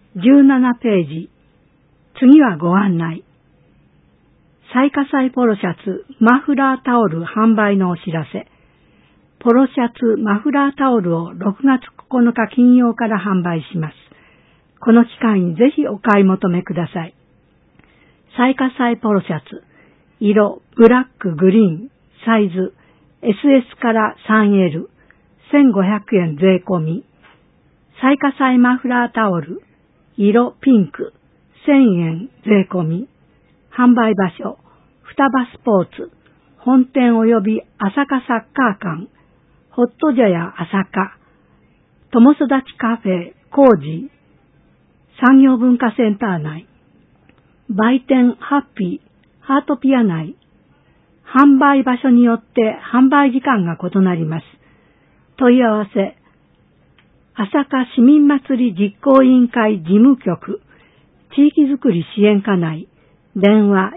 17ページ。次はご案内。最下祭ポロシャツ、マフラータオル販売のお知らせ。ポロシャツ、マフラータオルを6月9日金曜から販売します。この機会にぜひお買い求めください。最下祭ポロシャツ、色、ブラック、グリーン、サイズ、SS から 3L、1500円税込み。最下祭マフラータオル、色、ピンク、1000円税込み。販売場所、双葉スポーツ、本店及び朝霞サッカー館、ホットジャヤ朝霞、友育ちカフェ、コージー、産業文化センター内、売店ハッピー、ハートピア内、販売場所によって販売時間が異なります。問い合わせ、朝霞市民祭り実行委員会事務局、地域づくり支援課内、電話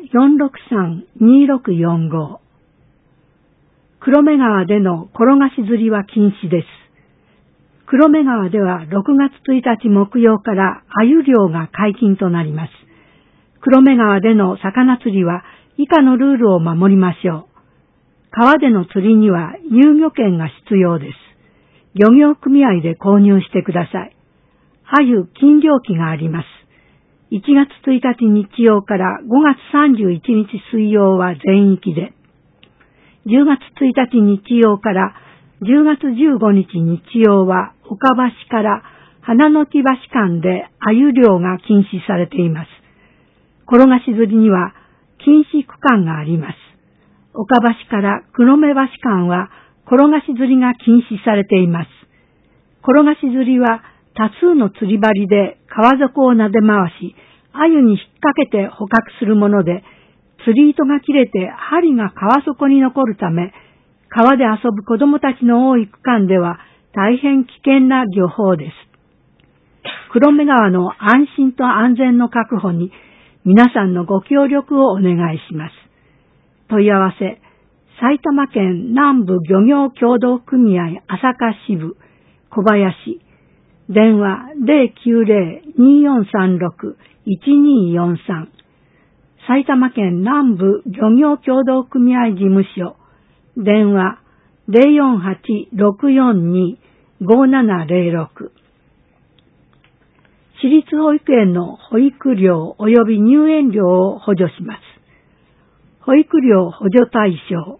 463-2645。黒目川での転がし釣りは禁止です。黒目川では6月1日木曜から鮎漁が解禁となります。黒目川での魚釣りは以下のルールを守りましょう。川での釣りには入漁券が必要です。漁業組合で購入してください。鮎禁漁期があります。1月1日日曜から5月31日水曜は全域で、10月1日日曜から10月15日日曜は岡橋から花の木橋間で鮎漁が禁止されています。転がし釣りには禁止区間があります。岡橋から黒目橋間は転がし釣りが禁止されています。転がし釣りは多数の釣り針で川底を撫で回し、鮎に引っ掛けて捕獲するもので、釣り糸が切れて針が川底に残るため、川で遊ぶ子供たちの多い区間では大変危険な漁法です。黒目川の安心と安全の確保に皆さんのご協力をお願いします。問い合わせ、埼玉県南部漁業協同組合朝霞支部小林、電話 090-2436-1243 埼玉県南部漁業協同組合事務所電話 048-642-5706 私立保育園の保育料及び入園料を補助します。保育料補助対象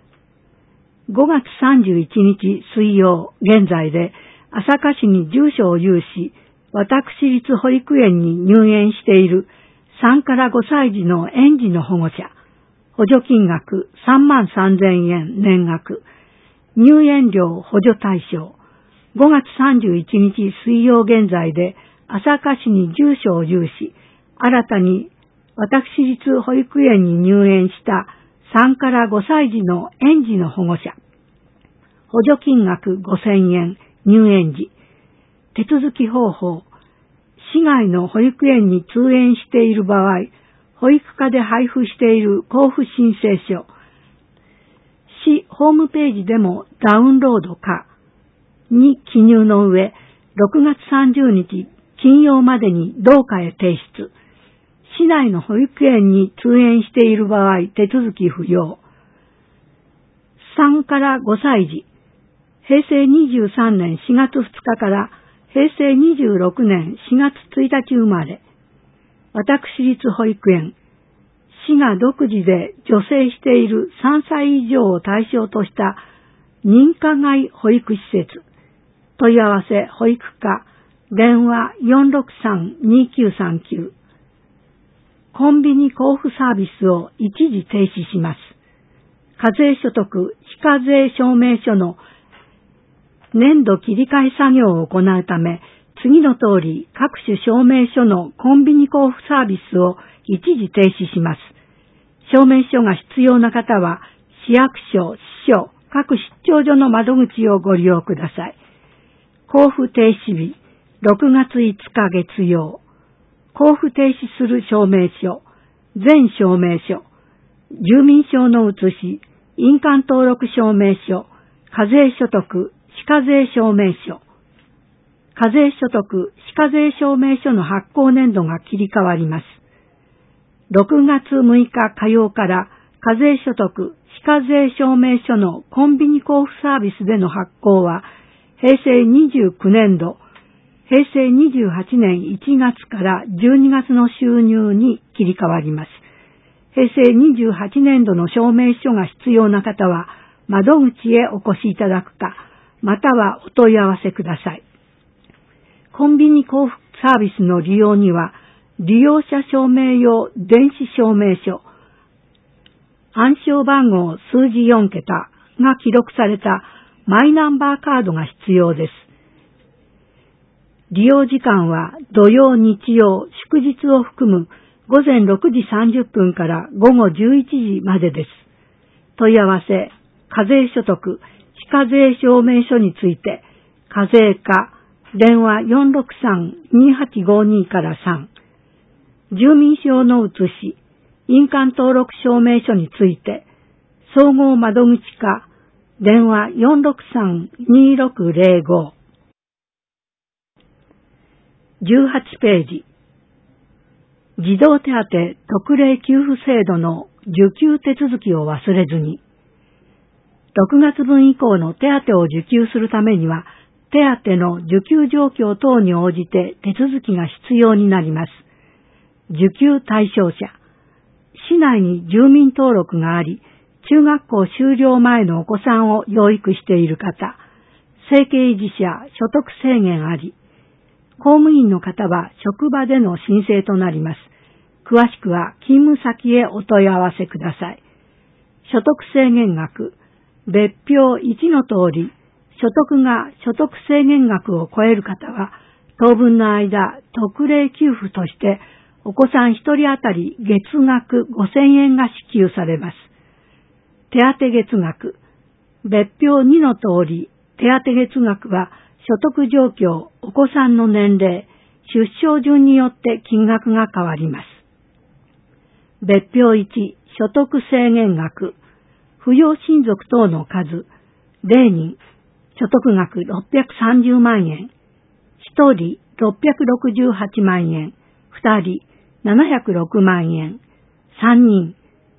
5月31日水曜現在で朝霞市に住所を有し、私立保育園に入園している3から5歳児の園児の保護者、補助金額33,000円年額、入園料補助対象、5月31日水曜現在で朝霞市に住所を有し、新たに私立保育園に入園した3から5歳児の園児の保護者、補助金額5,000円、入園時、手続き方法、市外の保育園に通園している場合、保育課で配布している交付申請書、市ホームページでもダウンロードかに記入の上、6月30日金曜までに同課へ提出。市内の保育園に通園している場合、手続き不要。3から5歳児、平成23年4月2日から平成26年4月1日生まれ、私立保育園、市が独自で助成している3歳以上を対象とした認可外保育施設、問い合わせ保育課、電話 463-2939、コンビニ交付サービスを一時停止します。課税所得非課税証明書の年度切り替え作業を行うため、次の通り各種証明書のコンビニ交付サービスを一時停止します。証明書が必要な方は、市役所、市所、各出張所の窓口をご利用ください。交付停止日、6月5日月曜。交付停止する証明書、全証明書、住民票の写し、印鑑登録証明書、課税所得、非課税証明書、課課税所得非課税証明書の発行年度が切り替わります。6月6日火曜から課税所得非課税証明書のコンビニ交付サービスでの発行は平成29年度、平成28年1月から12月の収入に切り替わります。平成28年度の証明書が必要な方は窓口へお越しいただくか、またはお問い合わせください。コンビニ交付サービスの利用には、利用者証明用電子証明書、暗証番号数字4桁が記録されたマイナンバーカードが必要です。利用時間は土曜、日曜、祝日を含む午前6時30分から午後11時までです。問い合わせ、課税所得、非課税証明書について、課税課、電話 463-2852 から3、住民票の写し、印鑑登録証明書について、総合窓口課、電話 463-2605。18ページ。児童手当特例給付制度の受給手続きを忘れずに。6月分以降の手当を受給するためには、手当の受給状況等に応じて手続きが必要になります。受給対象者。市内に住民登録があり、中学校修了前のお子さんを養育している方、生計維持者、所得制限あり、公務員の方は職場での申請となります。詳しくは勤務先へお問い合わせください。所得制限額、別表1の通り、所得が所得制限額を超える方は、当分の間、特例給付として、お子さん1人当たり月額5000円が支給されます。手当月額、別表2の通り、手当月額は、所得状況、お子さんの年齢、出生順によって金額が変わります。別表1、所得制限額、扶養親族等の数、0人、所得額630万円、1人668万円、2人706万円、3人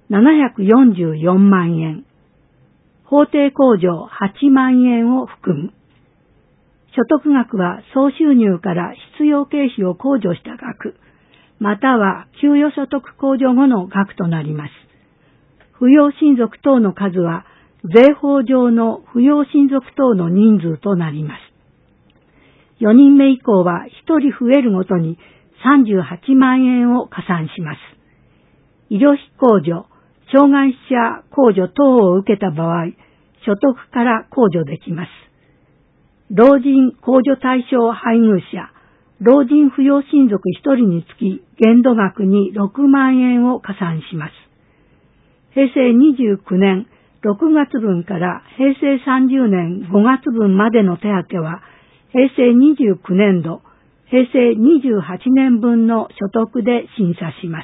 744万円、法定控除8万円を含む。所得額は総収入から必要経費を控除した額、または給与所得控除後の額となります。扶養親族等の数は税法上の扶養親族等の人数となります。4人目以降は1人増えるごとに38万円を加算します。医療費控除、障害者控除等を受けた場合、所得から控除できます。老人控除対象配偶者、老人扶養親族1人につき限度額に6万円を加算します。平成29年6月分から平成30年5月分までの手当は、平成29年度、平成28年分の所得で審査します。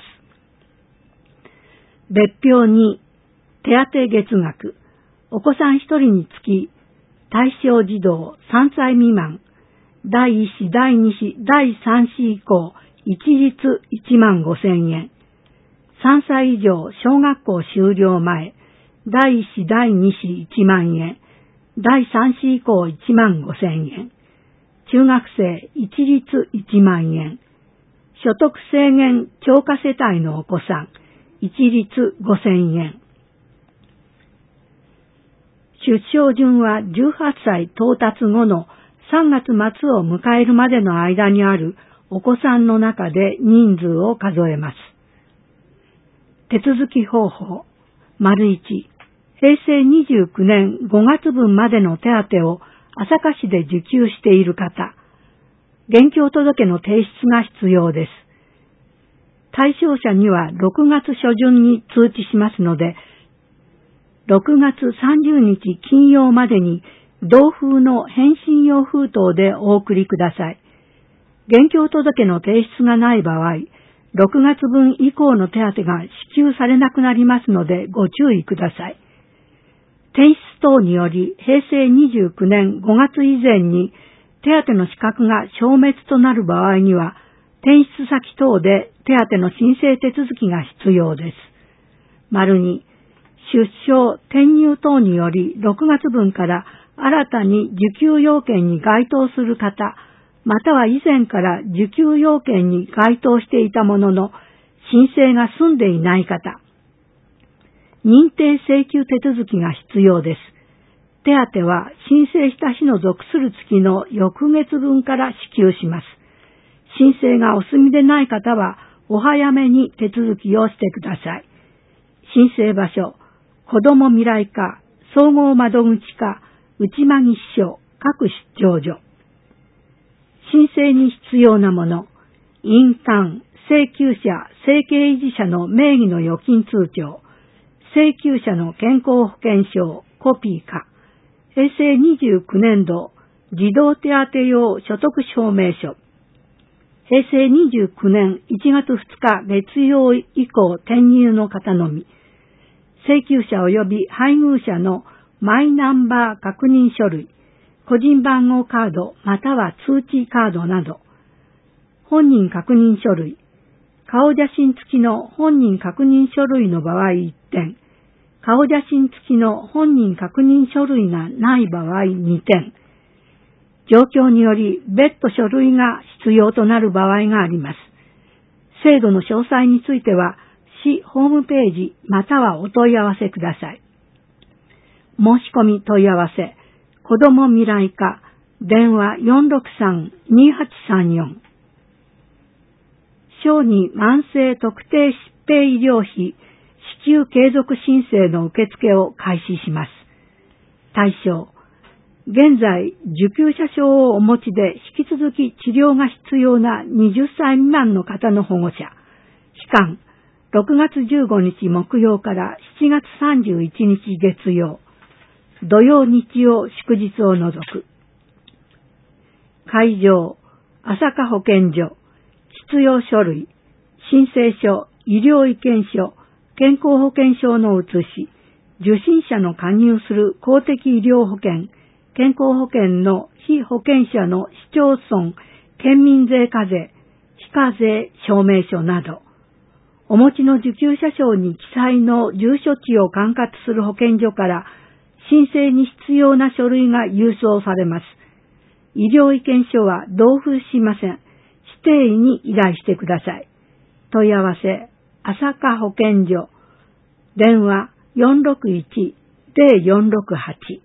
別表2、手当月額、お子さん1人につき、対象児童3歳未満、第1子、第2子、第3子以降、一律15,000円。3歳以上小学校修了前、第1子、第2子1万円、第3子以降15,000円。中学生一律1万円。所得制限超過世帯のお子さん、一律5,000円。出生順は18歳到達後の3月末を迎えるまでの間にあるお子さんの中で人数を数えます。手続き方法。1、平成29年5月分までの手当を朝霞市で受給している方。現況届の提出が必要です。対象者には6月初旬に通知しますので、6月30日金曜までに同封の返信用封筒でお送りください。現況届の提出がない場合、6月分以降の手当が支給されなくなりますのでご注意ください。転出等により平成29年5月以前に手当の資格が消滅となる場合には、転出先等で手当の申請手続きが必要です。2、出生、転入等により6月分から新たに受給要件に該当する方、または以前から受給要件に該当していたものの申請が済んでいない方、認定請求手続きが必要です。手当は申請した日の属する月の翌月分から支給します。申請がお済みでない方はお早めに手続きをしてください。申請場所、子ども未来課、総合窓口課、内間木支所、各出張所。申請に必要なもの、印鑑、請求者、生計維持者の名義の預金通帳、請求者の健康保険証、コピーか、平成29年度児童手当用所得証明書、平成29年1月2日月曜以降転入の方のみ、請求者及び配偶者のマイナンバー確認書類、個人番号カードまたは通知カードなど、本人確認書類、顔写真付きの本人確認書類の場合1点、顔写真付きの本人確認書類がない場合2点、状況により別途書類が必要となる場合があります。制度の詳細については、市ホームページまたはお問い合わせください。申し込み問い合わせ、子ども未来課、電話 463-2834。小児慢性特定疾病医療費支給継続申請の受付を開始します。対象、現在受給者証をお持ちで引き続き治療が必要な20歳未満の方の保護者。期間、6月15日木曜から7月31日月曜。土曜日曜祝日を除く。会場、朝霞保健所、必要書類、申請書、医療意見書、健康保険証の写し、受診者の加入する公的医療保険、健康保険の被保険者の市町村、県民税課税、非課税証明書など、お持ちの受給者証に記載の住所地を管轄する保健所から申請に必要な書類が郵送されます。医療意見書は同封しません。指定医に依頼してください。問い合わせ、朝霞保健所、電話 461-0468。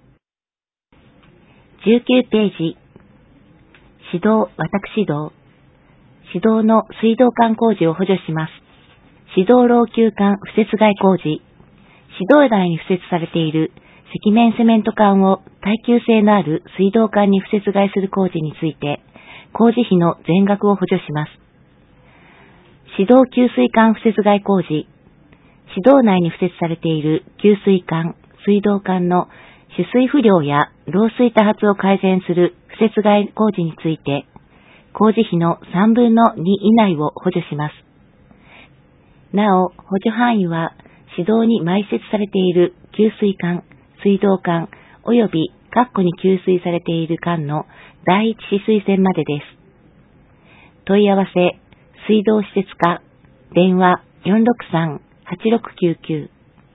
19ページ。指導、私道。指導の水道管工事を補助します。指導老朽管敷設外工事。指導内に敷設されている壁面セメント管を耐久性のある水道管に敷設外する工事について、工事費の全額を補助します。指導給水管敷設外工事。指導内に敷設されている給水管、水道管の取水不良や漏水多発を改善する敷設外工事について、工事費の3分の2以内を補助します。なお、補助範囲は、指導に埋設されている給水管、水道管、及び括弧に給水されている管の第一止水線までです。問い合わせ、水道施設課、電話 463-8699。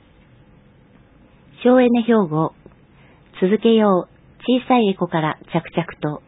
省エネ標語、続けよう、小さいエコから着々と。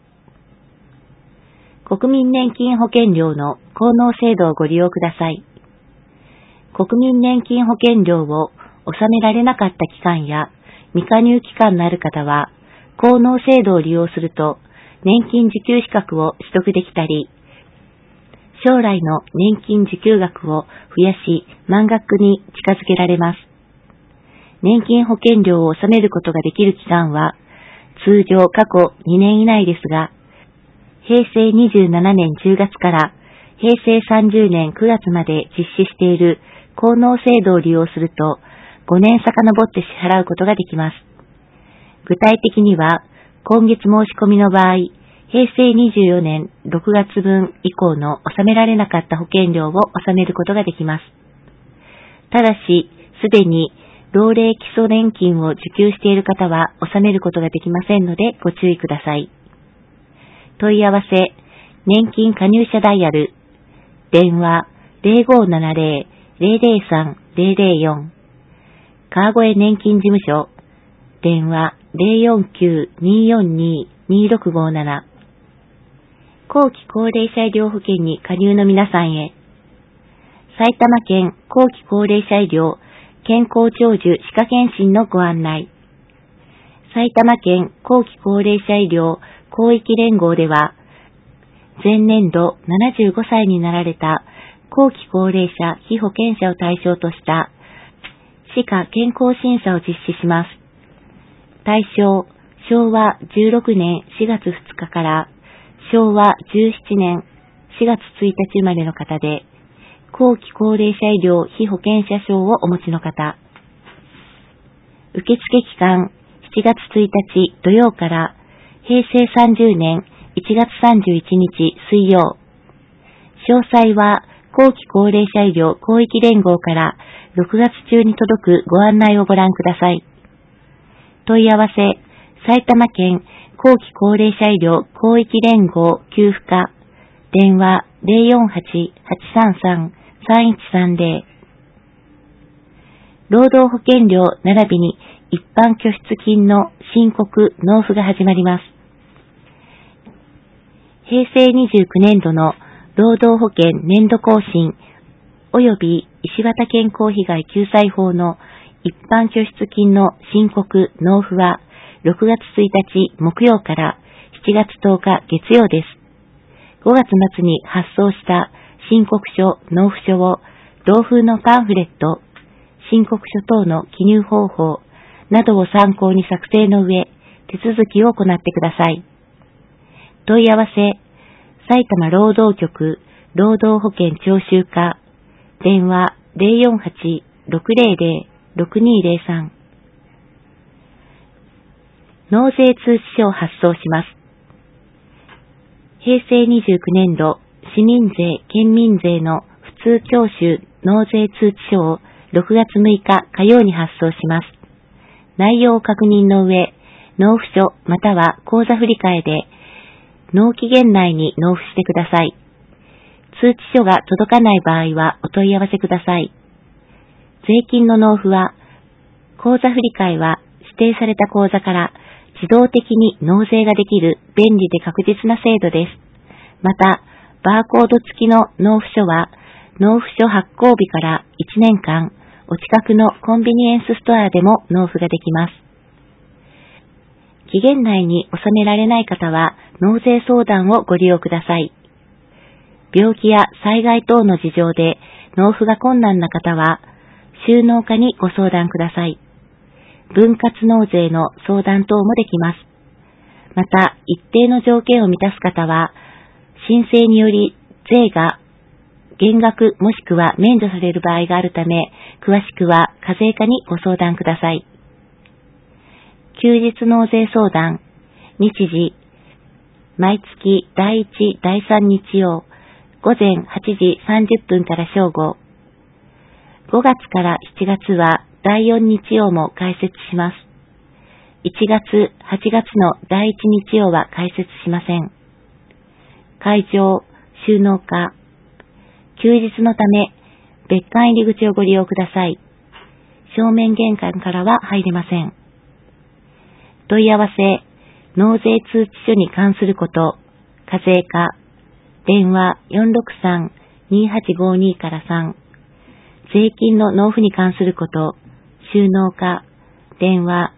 国民年金保険料の効能制度をご利用ください。国民年金保険料を納められなかった期間や未加入期間のある方は、効能制度を利用すると年金受給資格を取得できたり、将来の年金受給額を増やし満額に近づけられます。年金保険料を納めることができる期間は、通常過去2年以内ですが、平成27年10月から平成30年9月まで実施している効能制度を利用すると5年遡って支払うことができます。具体的には、今月申し込みの場合、平成24年6月分以降の納められなかった保険料を納めることができます。ただし、すでに老齢基礎年金を受給している方は納めることができませんのでご注意ください。 問い合わせ、年金加入者ダイヤル、電話 0570-003-004、川越年金事務所、電話 049-242-2657、後期高齢者医療保険に加入の皆さんへ、埼玉県後期高齢者医療健康長寿歯科検診のご案内。埼玉県後期高齢者医療広域連合では、前年度75歳になられた後期高齢者被保険者を対象とした歯科健康審査を実施します。対象、昭和16年4月2日から昭和17年4月1日生まれの方で、後期高齢者医療被保険者証をお持ちの方。受付期間7月1日土曜から平成30年1月31日水曜。詳細は後期高齢者医療広域連合から6月中に届くご案内をご覧ください。問い合わせ、埼玉県後期高齢者医療広域連合給付課、電話 048-833-3130。労働保険料並びに一般拠出金の申告納付が始まります。平成29年度の労働保険年度更新及び石渡健康被害救済法の一般拠出金の申告納付は6月1日木曜から7月10日月曜です。5月末に発送した申告書納付書を同封のパンフレット、申告書等の記入方法などを参考に作成の上、手続きを行ってください。問い合わせ、埼玉労働局労働保険徴収課、電話 048-600-6203。納税通知書を発送します。平成29年度市民税・県民税の普通徴収納税通知書を6月6日火曜に発送します。内容を確認の上、納付書または口座振替で納期限内に納付してください。通知書が届かない場合はお問い合わせください。税金の納付は、口座振替は指定された口座から自動的に納税ができる便利で確実な制度です。また、バーコード付きの納付書は、納付書発行日から1年間、お近くのコンビニエンスストアでも納付ができます。期限内に納められない方は、納税相談をご利用ください。病気や災害等の事情で納付が困難な方は、収納課にご相談ください。分割納税の相談等もできます。また、一定の条件を満たす方は、申請により税が減額もしくは免除される場合があるため、詳しくは課税課にご相談ください。休日納税相談、日時、毎月第1、第3日曜、午前8時30分から正午。5月から7月は第4日曜も開設します。1月、8月の第1日曜は開設しません。会場、収納課、休日のため、別館入り口をご利用ください。正面玄関からは入れません。問い合わせ、納税通知書に関すること、課税課、電話 463-2852 から3、税金の納付に関すること、収納課、電話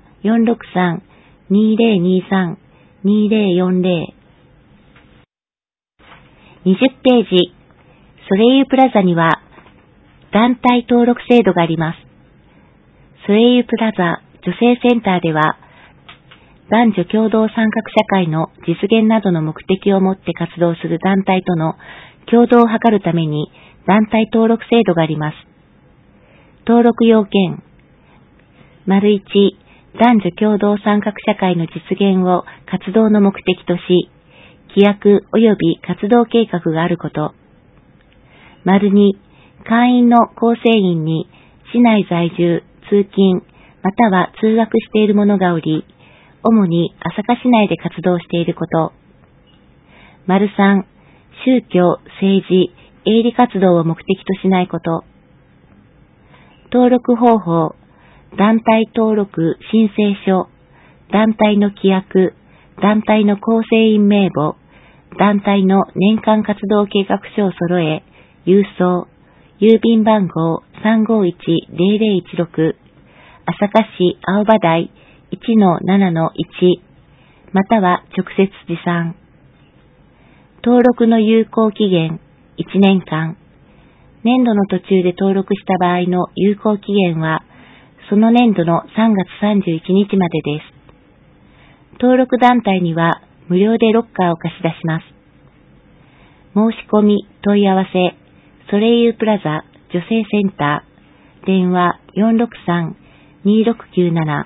463-2023-2040。20ページ、ソレイユプラザには団体登録制度があります。ソレイユプラザ女性センターでは、男女共同参画社会の実現などの目的をもって活動する団体との共同を図るために団体登録制度があります。登録要件、1、男女共同参画社会の実現を活動の目的とし、規約及び活動計画があること。2、会員の構成員に市内在住、通勤、または通学している者がおり、主に朝霞市内で活動していること。 3、宗教、政治、営利活動を目的としないこと。登録方法、団体登録申請書、団体の規約、団体の構成員名簿、団体の年間活動計画書を揃え、郵送、郵便番号 351-0016、朝霞市青葉台 1-7-1、または直接持参。登録の有効期限1年間。年度の途中で登録した場合の有効期限は、その年度の3月31日までです。登録団体には無料でロッカーを貸し出します。申し込み、問い合わせ、ソレイユプラザ女性センター、電話463-2697。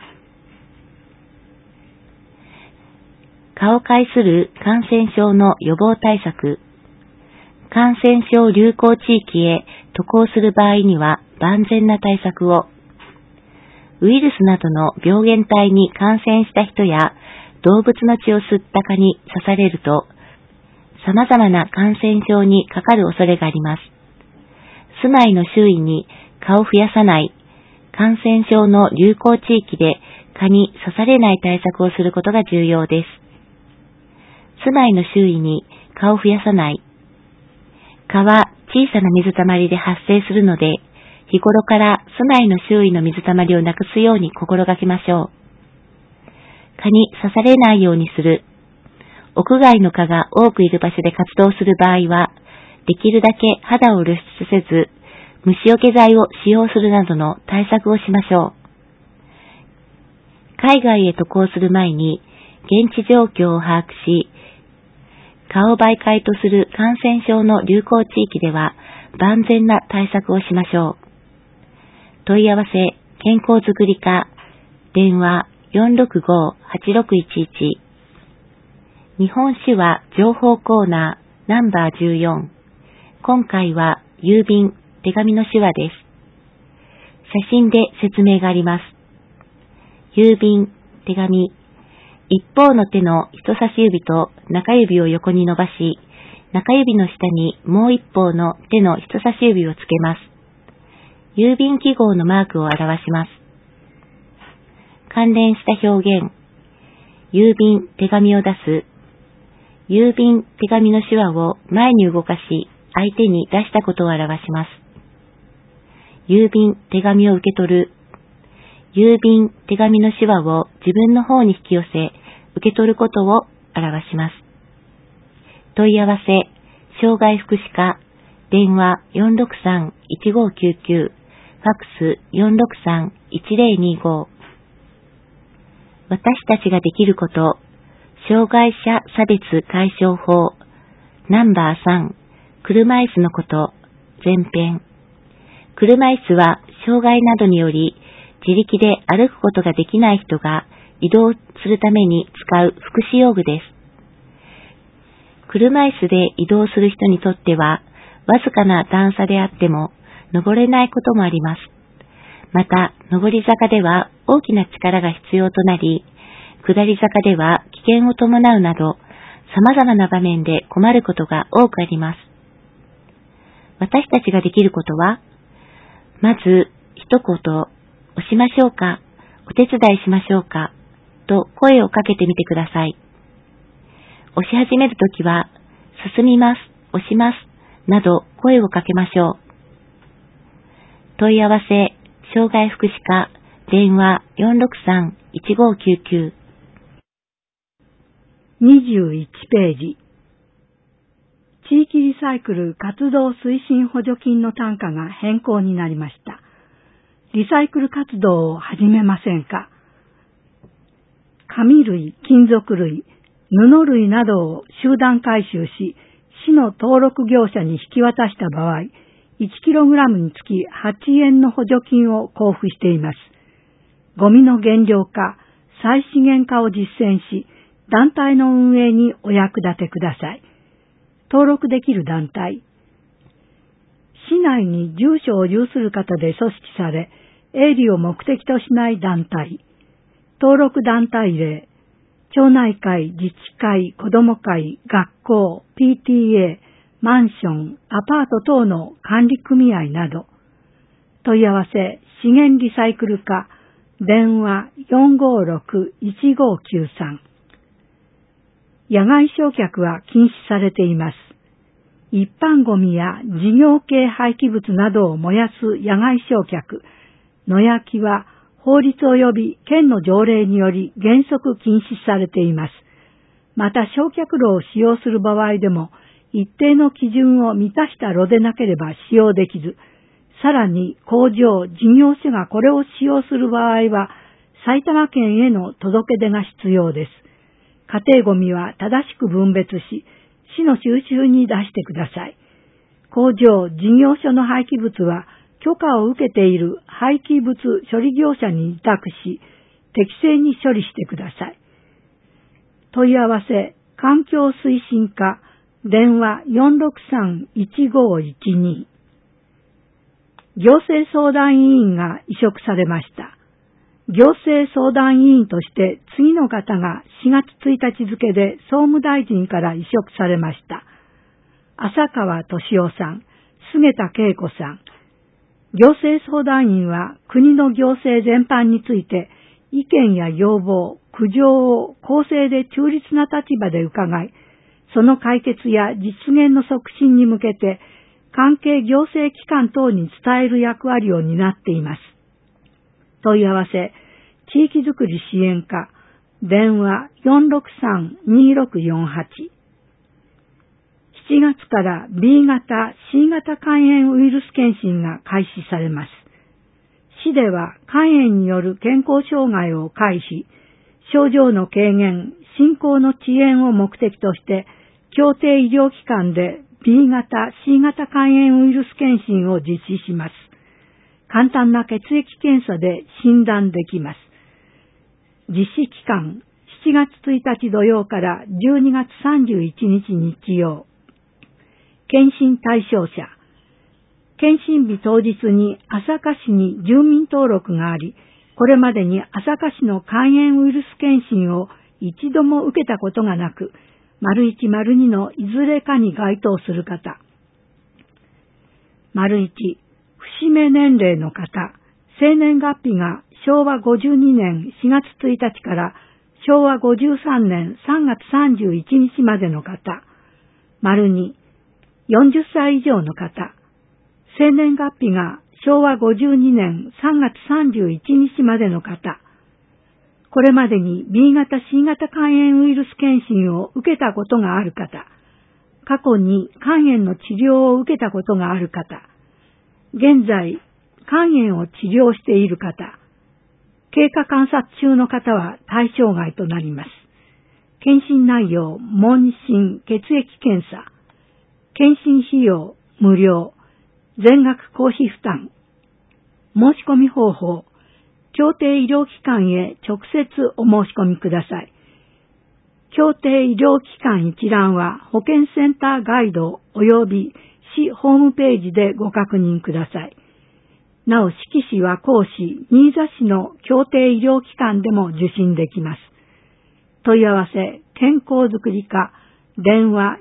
蚊を介する感染症の予防対策。感染症流行地域へ渡航する場合には万全な対策を。ウイルスなどの病原体に感染した人や動物の血を吸った蚊に刺されると、様々な感染症にかかる恐れがあります。住まいの周囲に蚊を増やさない、感染症の流行地域で蚊に刺されない対策をすることが重要です。住まいの周囲に蚊を増やさない。蚊は小さな水たまりで発生するので、日頃から住まいの周囲の水たまりをなくすように心がけましょう。蚊に刺されないようにする。屋外の蚊が多くいる場所で活動する場合は、できるだけ肌を露出せず、虫除け剤を使用するなどの対策をしましょう。海外へ渡航する前に、現地状況を把握し、蚊を媒介とする感染症の流行地域では万全な対策をしましょう。問い合わせ、健康づくり課、電話465-8611。日本手話情報コーナーナンバー14。今回は郵便、手紙の手話です。写真で説明があります。郵便、手紙。一方の手の人差し指と中指を横に伸ばし、中指の下にもう一方の手の人差し指をつけます。郵便記号のマークを表します。関連した表現。郵便、手紙を出す。郵便、手紙の手話を前に動かし、相手に出したことを表します。郵便、手紙を受け取る。郵便、手紙の手話を自分の方に引き寄せ、受け取ることを表します。問い合わせ、障害福祉課、電話463-1599、ファックス463-1025。私たちができること、障害者差別解消法、ナンバー3、車椅子のこと、前編。車椅子は障害などにより自力で歩くことができない人が移動するために使う福祉用具です。車椅子で移動する人にとってはわずかな段差であっても登れないこともあります。また、上り坂では大きな力が必要となり、下り坂では危険を伴うなど、様々な場面で困ることが多くあります。私たちができることは、まず一言、押しましょうか、お手伝いしましょうか、と声をかけてみてください。押し始めるときは、進みます、押します、など声をかけましょう。問い合わせ、障害福祉課、電話463-1599。 21ページ。地域リサイクル活動推進補助金の単価が変更になりました。リサイクル活動を始めませんか？紙類、金属類、布類などを集団回収し、市の登録業者に引き渡した場合、1kg につき8円の補助金を交付しています。ゴミの減量化、再資源化を実践し、団体の運営にお役立てください。登録できる団体。市内に住所を有する方で組織され、営利を目的としない団体。登録団体例。 町内会、自治会、子ども会、学校、PTA、マンション、アパート等の管理組合など。問い合わせ、資源リサイクル課、電話 456-1593。野外焼却は禁止されています。一般ゴミや事業系廃棄物などを燃やす野外焼却、野焼きは法律及び県の条例により原則禁止されています。また焼却炉を使用する場合でも一定の基準を満たした炉でなければ使用できず、さらに工場、事業所がこれを使用する場合は埼玉県への届け出が必要です。家庭ゴミは正しく分別し、市の収集に出してください。工場、事業所の廃棄物は許可を受けている廃棄物処理業者に委託し、適正に処理してください。問い合わせ、環境推進課、電話 463-1512。行政相談委員が委嘱されました。行政相談委員として次の方が4月1日付で総務大臣から委嘱されました。浅川俊夫さん、菅田恵子さん。行政相談員は国の行政全般について意見や要望、苦情を公正で中立な立場で伺い、その解決や実現の促進に向けて関係行政機関等に伝える役割を担っています。問い合わせ、地域づくり支援課、電話 463-2648。7月から B 型、C 型肝炎ウイルス検診が開始されます。市では肝炎による健康障害を回避、症状の軽減、進行の遅延を目的として、協定医療機関で B 型、C 型肝炎ウイルス検診を実施します。簡単な血液検査で診断できます。実施期間、7月1日土曜から12月31日日曜。検診対象者。検診日当日に朝霞市に住民登録があり、これまでに朝霞市の肝炎ウイルス検診を一度も受けたことがなく、①、②のいずれかに該当する方。①、節目年齢の方、生年月日が昭和52年4月1日から昭和53年3月31日までの方。②、40歳以上の方、生年月日が昭和52年3月31日までの方、これまでに B 型 C 型肝炎ウイルス検診を受けたことがある方、過去に肝炎の治療を受けたことがある方、現在肝炎を治療している方、経過観察中の方は対象外となります。検診内容、問診、血液検査、検診費用、無料、全額公費負担。申し込み方法、協定医療機関へ直接お申し込みください。協定医療機関一覧は保健センターガイド及び市ホームページでご確認ください。なお、志木市和光市、新座市の協定医療機関でも受診できます。問い合わせ、健康づくり課、電話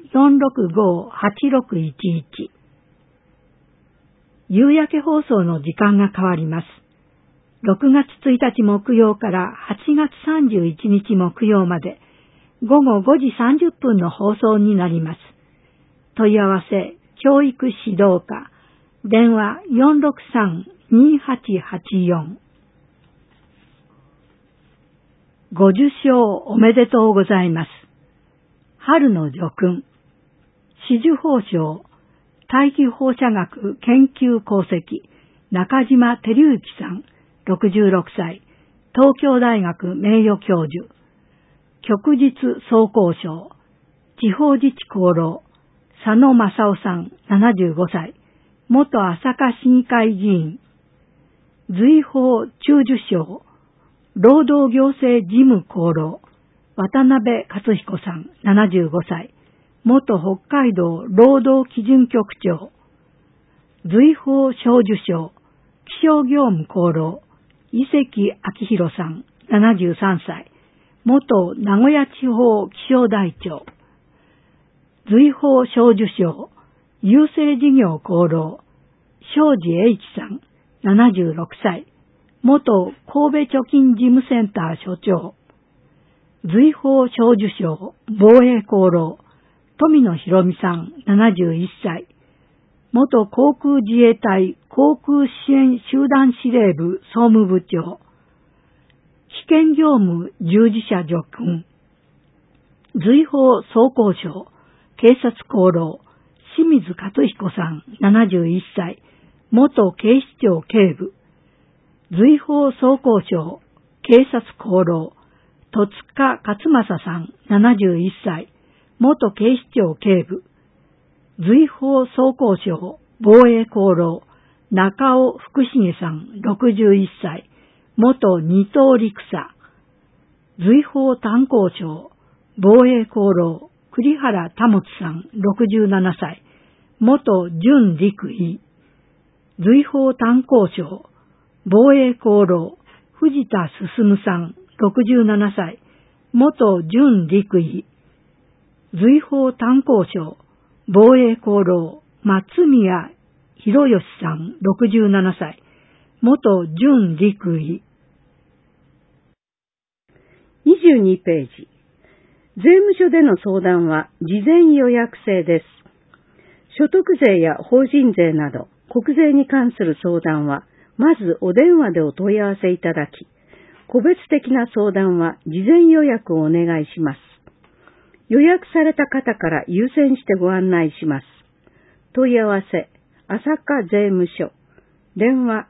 465-8611。夕焼け放送の時間が変わります。6月1日木曜から8月31日木曜まで午後5時30分の放送になります。問い合わせ、教育指導課、電話 463-2884。ご受賞おめでとうございます。春の叙勲、紫綬褒章、大気放射学研究功績、中島照之さん、66歳、東京大学名誉教授。旭日総工賞、地方自治功労、佐野正夫さん、75歳、元朝霞市議会議員。随宝中受賞、労働行政事務功労、渡辺克彦さん、75歳、元北海道労働基準局長。随宝小受賞、気象業務功労、伊関明弘さん、73歳、 元名古屋地方気象台長、随宝賞受賞、郵政事業功労、庄司英一さん、76歳、元神戸貯金事務センター所長、随宝賞受賞、防衛功労、富野博美さん、71歳、元航空自衛隊航空支援集団司令部総務部長、被験業務従事者叙勲、随宝装甲賞、警察功労、清水勝彦さん、71歳、元警視庁警部、随宝装甲賞、警察功労、戸塚勝正さん、71歳、元警視庁警部、随宝装甲賞、防衛功労、中尾福重さん、61歳、元二等陸佐、随宝炭鉱賞、防衛功労、栗原保さん、67歳、元準陸尉、随宝炭鉱賞、防衛功労、藤田進さん、67歳、元準陸尉、随宝炭鉱賞、防衛功労、松宮博義さん、67歳、元準陸尉。 22ページ。税務署での相談は事前予約制です。所得税や法人税など国税に関する相談は、まずお電話でお問い合わせいただき、個別的な相談は事前予約をお願いします。予約された方から優先してご案内します。問い合わせ、朝霞税務署、電話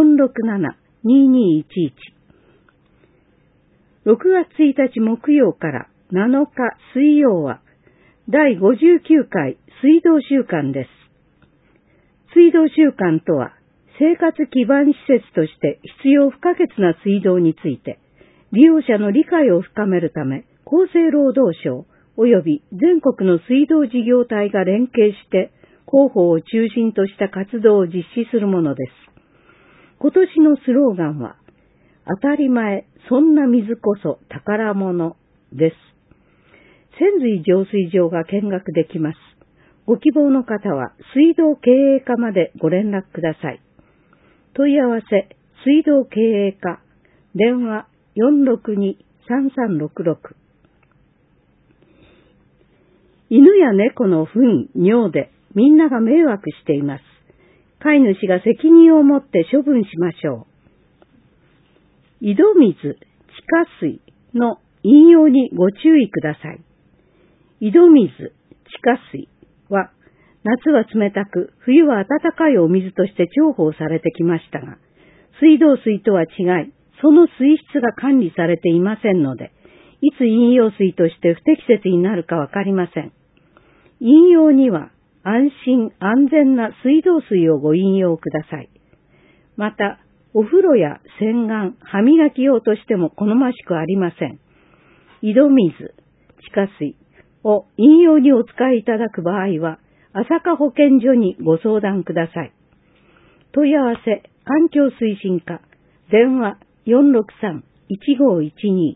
467-2211。6月1日木曜から7日水曜は、第59回水道週間です。水道週間とは、生活基盤施設として必要不可欠な水道について、利用者の理解を深めるため、厚生労働省及び全国の水道事業体が連携して、広報を中心とした活動を実施するものです。今年のスローガンは、当たり前、そんな水こそ宝物です。泉水浄水場が見学できます。ご希望の方は水道経営課までご連絡ください。問い合わせ、水道経営課、電話 462-3366。犬や猫の糞、尿でみんなが迷惑しています。飼い主が責任を持って処分しましょう。井戸水、地下水の引用にご注意ください。井戸水、地下水は夏は冷たく冬は暖かいお水として重宝されてきましたが、水道水とは違い、その水質が管理されていませんので、いつ飲用水として不適切になるかわかりません。飲用には安心安全な水道水をご飲用ください。また、お風呂や洗顔、歯磨き用としても好ましくありません。井戸水、地下水を飲用にお使いいただく場合は、朝霞保健所にご相談ください。問い合わせ、環境推進課、電話 463-1512。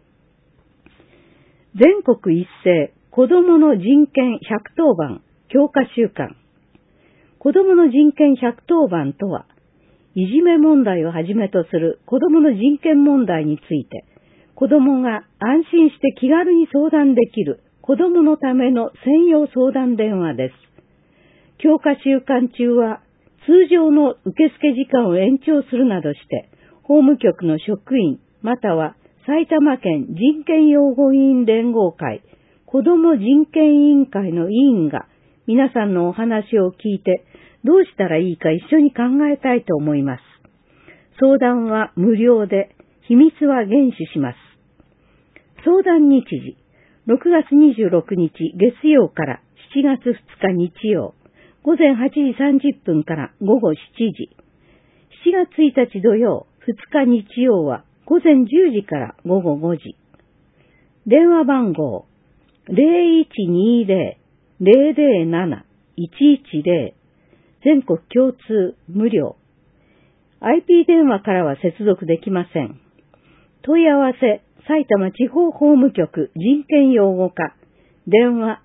全国一斉子どもの人権110番強化週間。子どもの人権110番とは、いじめ問題をはじめとする子どもの人権問題について、子どもが安心して気軽に相談できる子どものための専用相談電話です。強化週間中は通常の受付時間を延長するなどして、法務局の職員または埼玉県人権擁護委員連合会子ども人権委員会の委員が皆さんのお話を聞いて、どうしたらいいか一緒に考えたいと思います。相談は無料で、秘密は厳守します。相談日時、6月26日月曜から7月2日日曜、午前8時30分から午後7時。7月1日土曜、2日日曜は午前10時から午後5時。電話番号、0120-007-110、全国共通無料。IP 電話からは接続できません。問い合わせ埼玉地方法務局人権擁護課、電話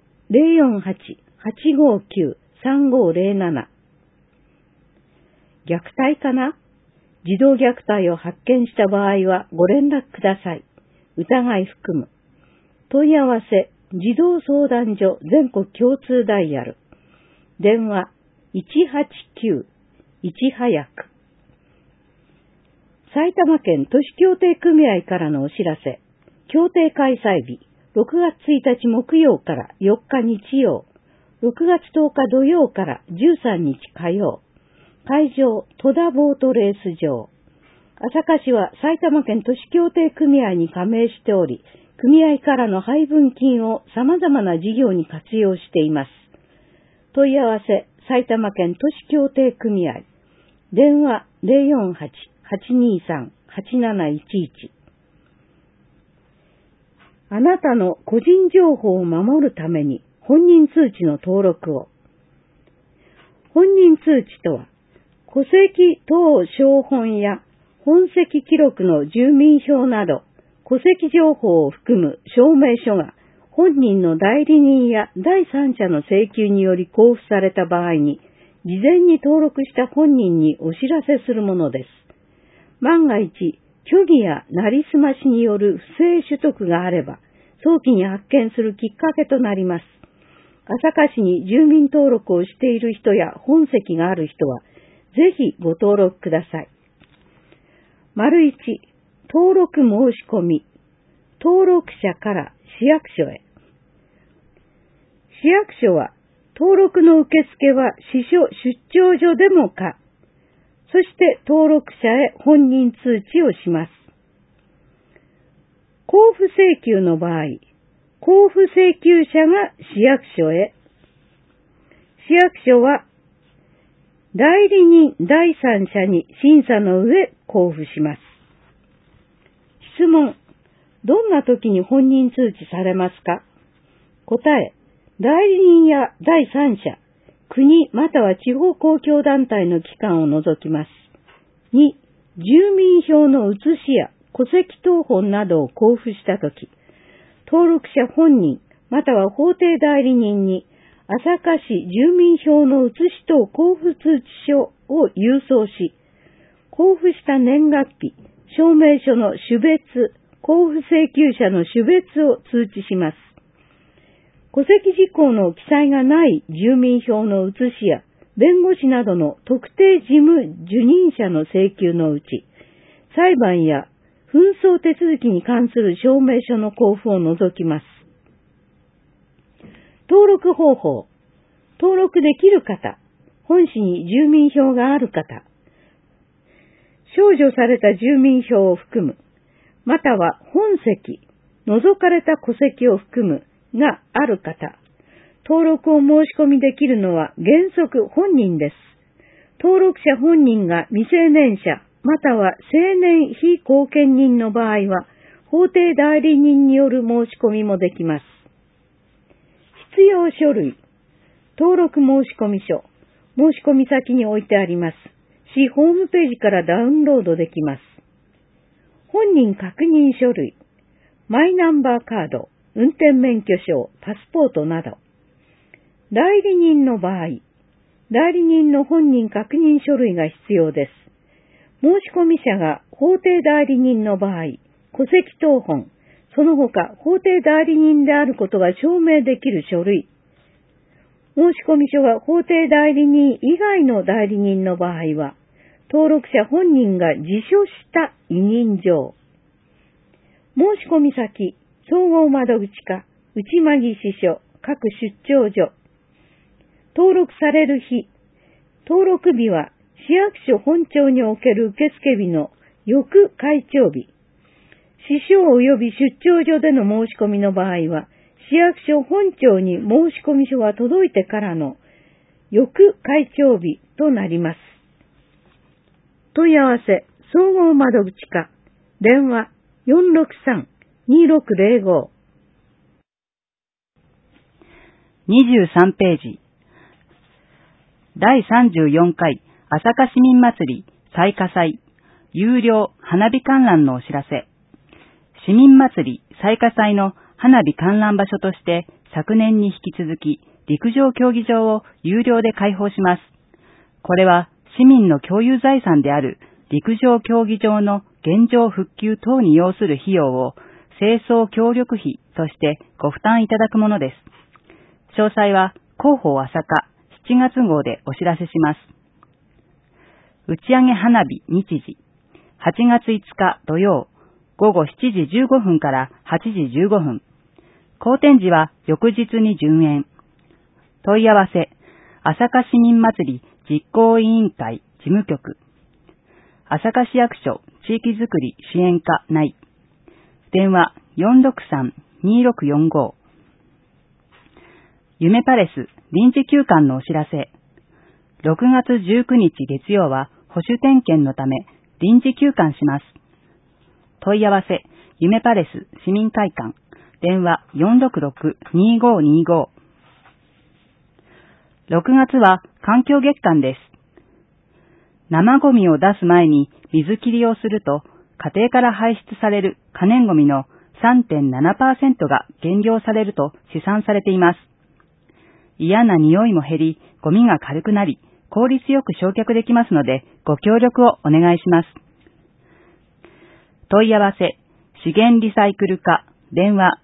048-859-3507。虐待かな？児童虐待を発見した場合はご連絡ください。疑い含む。問い合わせ、児童相談所全国共通ダイヤル。電話189-1早く。埼玉県都市協定組合からのお知らせ。協定開催日、6月1日木曜から4日日曜、6月10日土曜から13日火曜。会場、戸田ボートレース場。朝霞市は埼玉県都市協定組合に加盟しており、組合からの配分金を様々な事業に活用しています。問い合わせ、埼玉県都市協定組合。電話 048-823-8711。あなたの個人情報を守るために本人通知の登録を。本人通知とは、戸籍等照本や本籍記録の住民票など、戸籍情報を含む証明書が本人の代理人や第三者の請求により交付された場合に、事前に登録した本人にお知らせするものです。万が一、虚偽やなりすましによる不正取得があれば、早期に発見するきっかけとなります。朝霞市に住民登録をしている人や本籍がある人は、ぜひご登録ください。丸1、登録申し込み。登録者から市役所へ。市役所は、登録の受付は市所出張所でもか。そして登録者へ本人通知をします。交付請求の場合、交付請求者が市役所へ。市役所は、代理人第三者に審査の上交付します。質問。どんな時に本人通知されますか？答え。代理人や第三者、国または地方公共団体の機関を除きます。2、住民票の写しや戸籍謄本などを交付した時、登録者本人または法定代理人に朝霞市住民票の写し等交付通知書を郵送し、交付した年月日、証明書の種別、交付請求者の種別を通知します。戸籍事項の記載がない住民票の写しや弁護士などの特定事務受任者の請求のうち、裁判や紛争手続きに関する証明書の交付を除きます。登録方法。登録できる方。本市に住民票がある方。消除された住民票を含む。または本籍、除かれた戸籍を含むがある方。登録を申し込みできるのは原則本人です。登録者本人が未成年者、または成年非後見人の場合は、法定代理人による申し込みもできます。必要書類。登録申込書。申込先に置いてあります。市ホームページからダウンロードできます。本人確認書類。マイナンバーカード、運転免許証、パスポートなど。代理人の場合、代理人の本人確認書類が必要です。申込者が法定代理人の場合、戸籍謄本、その他法定代理人であることが証明できる書類。申込書が法定代理人以外の代理人の場合は、登録者本人が自書した委任状。申込先、総合窓口課、内間木支所、各出張所。登録される日、登録日は市役所本庁における受付日の翌開庁日。市所及び出張所での申し込みの場合は、市役所本庁に申込書が届いてからの翌開庁日となります。問い合わせ、総合窓口課、電話 463-2605。 23ページ。第34回朝霞市民祭り最下祭有料花火観覧のお知らせ。 市民祭り採火祭の花火観覧場所として昨年に引き続き陸上競技場を有料で開放します。これは市民の共有財産である陸上競技場の現状復旧等に要する費用を清掃協力費としてご負担いただくものです。詳細は広報朝霞7月号でお知らせします。打ち上げ花火日時8月5日土曜午後7時15分から8時15分。好天時は翌日に順延。問い合わせ、朝霞市民祭り実行委員会事務局。朝霞市役所地域づくり支援課内。電話463-2645。夢パレス臨時休館のお知らせ。6月19日月曜は保守点検のため臨時休館します。問い合わせ、夢パレス市民会館。電話466-2525。6月は環境月間です。生ゴミを出す前に水切りをすると、家庭から排出される可燃ゴミの 3.7% が減量されると試算されています。嫌な匂いも減り、ゴミが軽くなり、効率よく焼却できますので、ご協力をお願いします。問い合わせ、資源リサイクル課、電話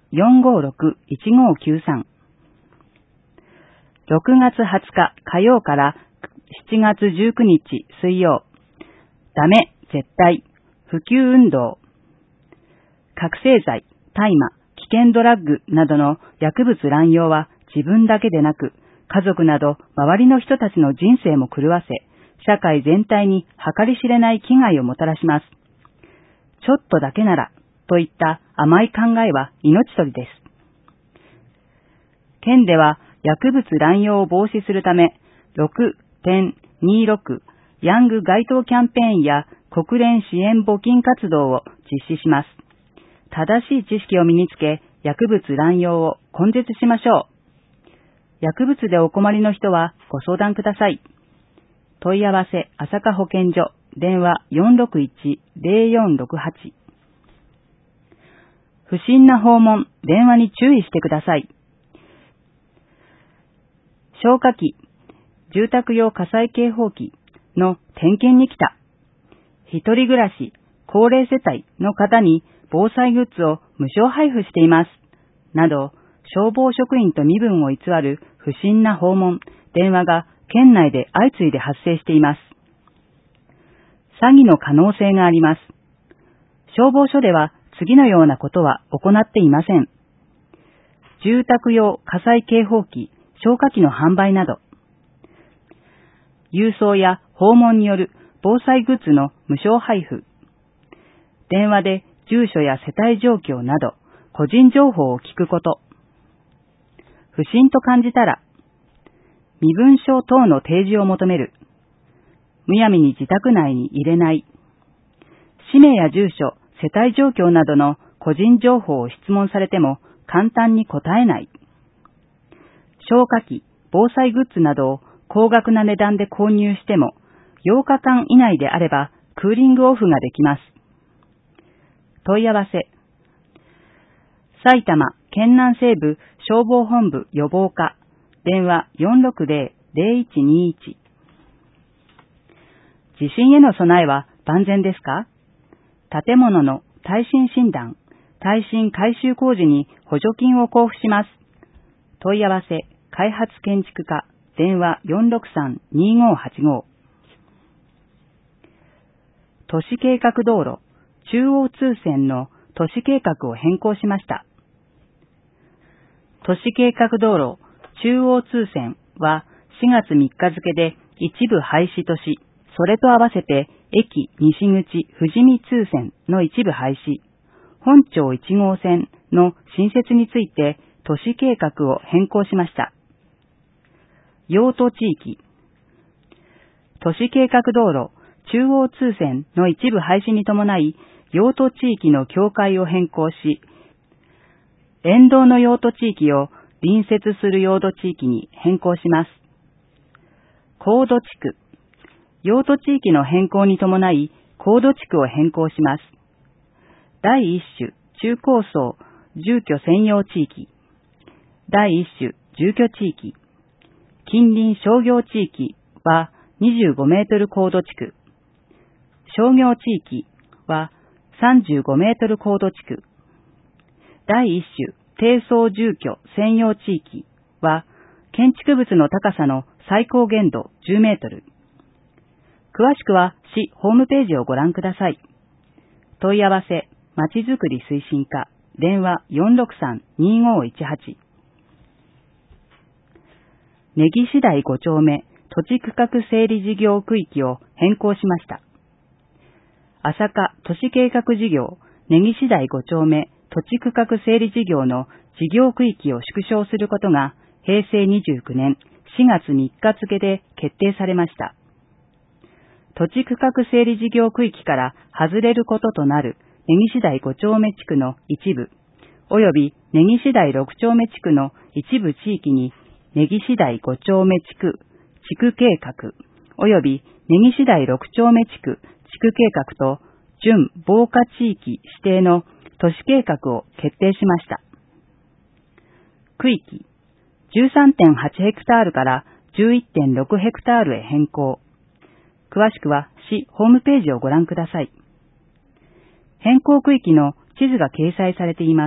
456-1593。6月20日火曜から7月19日水曜。ダメ、絶対、普及運動。覚醒剤、大麻、危険ドラッグなどの薬物乱用は自分だけでなく、家族など周りの人たちの人生も狂わせ、社会全体に計り知れない危害をもたらします。ちょっとだけなら、といった甘い考えは命取りです。県では薬物乱用を防止するため、6.26 ヤング街頭キャンペーンや国連支援募金活動を実施します。正しい知識を身につけ、薬物乱用を根絶しましょう。薬物でお困りの人はご相談ください。問い合わせ、朝霞保健所、電話461-0468。不審な訪問、電話に注意してください。消火器、住宅用火災警報器の点検に来た。一人暮らし、高齢世帯の方に防災グッズを無償配布しています。など、消防職員と身分を偽る不審な訪問、電話が県内で相次いで発生しています。詐欺の可能性があります。消防署では次のようなことは行っていません。住宅用火災警報器、消火器の販売など、郵送や訪問による防災グッズの無償配布、電話で住所や世帯状況など個人情報を聞くこと、不審と感じたら、身分証等の提示を求める、むやみに自宅内に入れない、氏名や住所、世帯状況などの個人情報を質問されても簡単に答えない、消火器、防災グッズなどを高額な値段で購入しても8日間以内であればクーリングオフができます。問い合わせ、埼玉県南西部消防本部予防課、電話460-0121。地震への備えは万全ですか？建物の耐震診断、耐震改修工事に補助金を交付します。問い合わせ、開発建築課、電話463-2585。都市計画道路、中央通線の都市計画を変更しました。都市計画道路、中央通線は4月3日付で一部廃止とし、それと合わせて駅西口富士見通線の一部廃止、本町1号線の新設について都市計画を変更しました。用途地域、都市計画道路、中央通線の一部廃止に伴い、用途地域の境界を変更し、沿道の用途地域を隣接する用途地域に変更します。高度地区、用途地域の変更に伴い、高度地区を変更します。第1種中高層住居専用地域。第1種住居地域。近隣商業地域は25メートル高度地区。商業地域は35メートル高度地区。第1種低層住居専用地域は建築物の高さの最高限度10メートル。詳しくは市ホームページをご覧ください。問い合わせ、まちづくり推進課、電話 463-2518。根岸台5丁目土地区画整理事業区域を変更しました。朝霞都市計画事業根岸台5丁目土地区画整理事業の事業区域を縮小することが平成29年4月3日付で決定されました。土地区画整理事業区域から外れることとなる根岸台5丁目地区の一部、および根岸台6丁目地区の一部地域に根岸台5丁目地区計画、および根岸台6丁目地区地区計画と準防火地域指定の都市計画を決定しました。区域 13.8 ヘクタールから 11.6 ヘクタールへ変更。詳しくは市ホームページをご覧ください。変更区域の地図が掲載されています。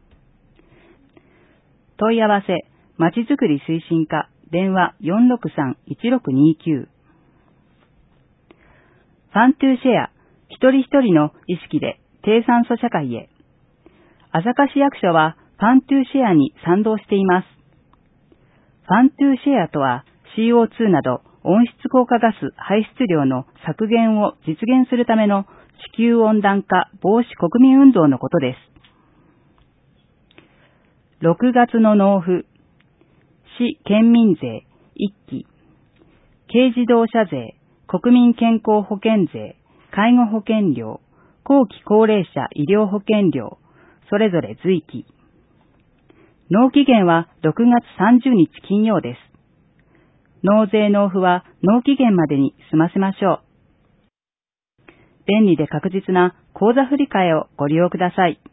問い合わせ、まちづくり推進課、電話 463-1629。ファントゥーシェア、一人一人の意識で低酸素社会へ。朝霞市役所はファントゥーシェアに賛同しています。ファントゥーシェアとは CO2 など温室効果ガス排出量の削減を実現するための地球温暖化防止国民運動のことです。6月の納付、市県民税1期、軽自動車税、国民健康保険税、介護保険料、後期高齢者医療保険料、それぞれ随期。納期限は6月30日金曜です。納税納付は納期限までに済ませましょう。便利で確実な口座振替をご利用ください。